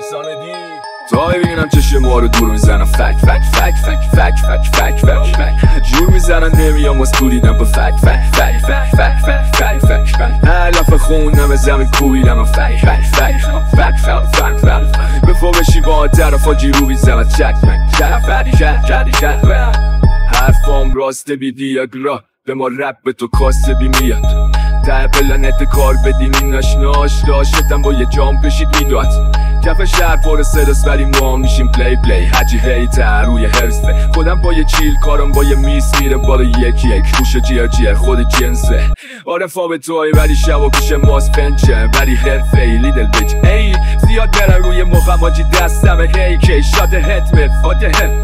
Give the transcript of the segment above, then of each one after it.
تا ببینم چشم ما رو دور میزنم فک فک فک فک فک فک فک فک فک جور میزنن نمیام از تولیدم با فک فک فک فک فک فک فک فک هر لفه خوندم از زمین کوبیدم فک فک فک فک فک فک فک به پا بشی با طرفا جیرو میزنم چک مک چک فک چک چک چک حرفام راسته بی دیاگرا به ما رپ به تو کاسته بی میاد ته پلنت کار بدینی ناشناش داشتم با یه جام کشید میداد کف شهر پر سرس ولی ما میشیم پلی پلی حجی هیتر روی هرسته خودم با یه چیل کارم با یه میس میره بالا یکی یک خوشه جیر خود جنسه عارفا به توی ولی شب و پیش ماست پنچه ولی حرفه ای لیدل بیچ ای زیاد برن روی مخم آجی دستمه هی که شات هتمت فاته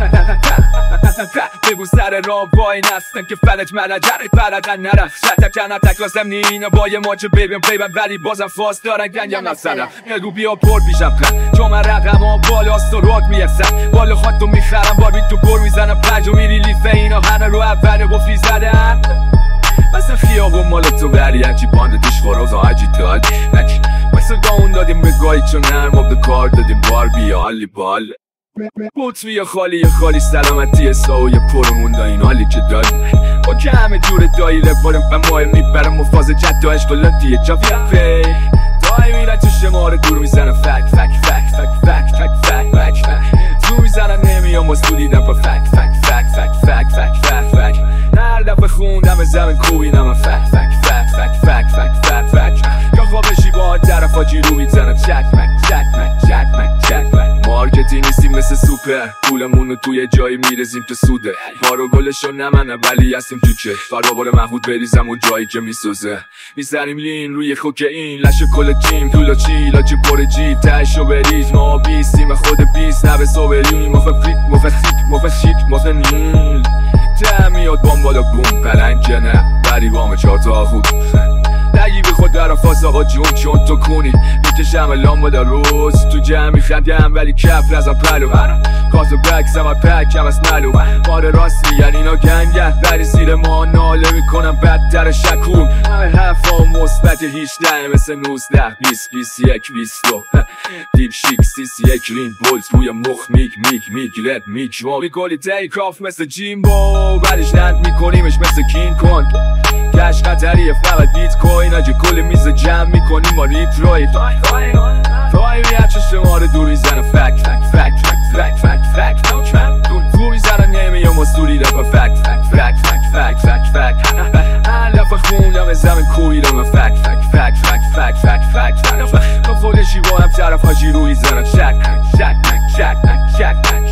بگو سر را وای نستم که فلج منجره پردن نرم شتک جنتک لازم نینا با یه ماچه بیبیم ولی بازم فاست دارن گنگم نفسنم نگو بیا پر پیشم کن چون من رقم ها بالاست و راد میفسن بالا خواهد تو میخرم بار بی تو پر میزنم پنج و میری لیفه اینا همه رو اوله گفتی زدن مثل خیابون مال تو بری هرچی باندتش خراز آجی داد مثل گاون دادیم به گاهی چون نرم آب کار دادیم بار بیا حالی بال بوت بیا خالی سلامتی ساو یه پرمون دا این حالی که داریم با که همه جور دایره بارم به مایر میبرم و فاز جد و اشکالاتی جا فی دای میرن تو شماره دور میزنم فک فک فک فک فک فک فک فک فک دور میزنم نمیام از تو دیدم با فک فک فک فک فک فک فک فک هر دفعه خوندم زمین کوبیدم فک فک فک فک فک فک فک فک یا خوابشی با طرفا جیرو میزنم چک مک چک مک چک مک چک مک مارکتی نیستیم مثل سوپر پولمونو توی جایی میرزیم تو سوده ما رو گلشو نمنه ولی هستیم تو چه فرابار محمود بریزم و جایی که میسوزه میزنیم لین روی خوک این لشه کل تیم طولا چی لاجی پر جیب تشو بریز ما بیستیم خود بیست نبه صبریم مفشیک نیل ته میاد بام بالا بوم پلنگه نه بری بام چهار تا خوب نگی به خود در فاز آقا جون چون تو کنی میکشم لامو در روز تو جمعی خندم ولی کف نزم پلو کازو بکسم و پکم از ملو ماره راست میگن اینا گنگه بری زیر ما ناله میکنم بدتر شکون همه حرفا مثبت 18 مثل 19 20 21 22 دیپ شیک 31 رین بولز روی مخ میگیرد ما میگلی تیک آف مثل جیمبو بعدش لند میکنیمش مثل کین کن کش خطریه فقط بیت کوین آجه کل میز جمع میکنیم ما ریپلای تای میاد چه شماره دور میزنه فک فک فک فک فک فک فک دور میزنه نمیام از دوری دفع فک فک فک فک فک فک فک هر دفعه خوندم زمین کویدم فک فک فک فک فک فک فک فک با خودشی با هم طرف ها جیرو میزنه چک چک چک چک چک